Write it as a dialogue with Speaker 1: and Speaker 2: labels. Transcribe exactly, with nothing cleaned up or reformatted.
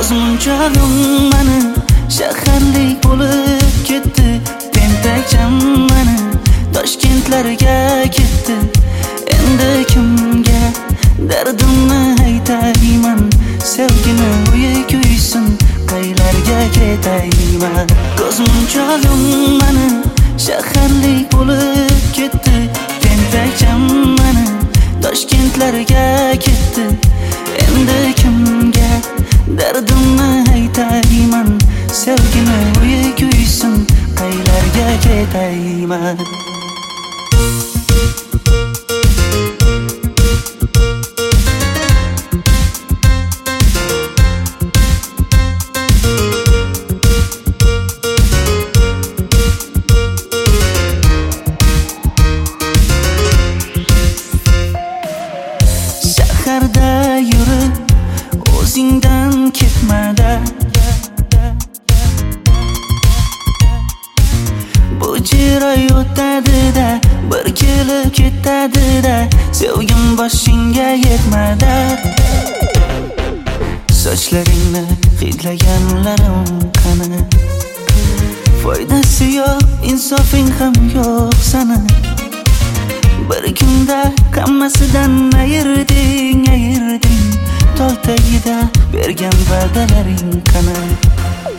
Speaker 1: Ko'zmunchog'im mani shaharlik bo'lib ketdi. Tentakcham mani Toshkentlarga ketdi. Endi kimga dardimni aytayman? Sevgini uyi kuysin, qaylarga ketayman? Ko'zmunchog'im mani shaharlik bo'lib ketdi. Tentakcham mani Toshkentlarga ketdi. Endi kimga dardimni aytayman? Sevgini uyi kuysin, qaylarga ketayman? Shaharda yurib o'zingdan ketmada, bu jiroy o'tadi-da, bir kelib ketadi-da, sevgim boshingga yetmada. Sochlaringni hidlaganlarim qani? Foydasi yo'q, insofing ham yo'q sana. Bir kunda hammasidan ayirding, ayirding. Tol tagida bergan va'dalaring qani?